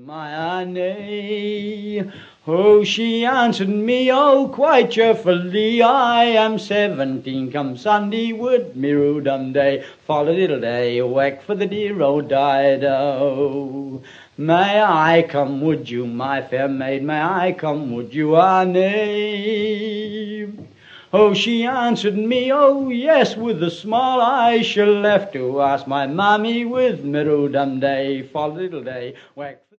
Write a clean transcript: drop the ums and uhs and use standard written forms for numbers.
my Annie? Oh, she answered me, oh, quite cheerfully, I am 17 come Sunday, would me Rudum day, fall a little day, whack for the dear old Dido. May I come, would you, my fair maid, may I come, would you, Annie? Oh, she answered me, oh, yes, with a smile, I shall have to ask my mammy with me Rudum day, fall a little day, whack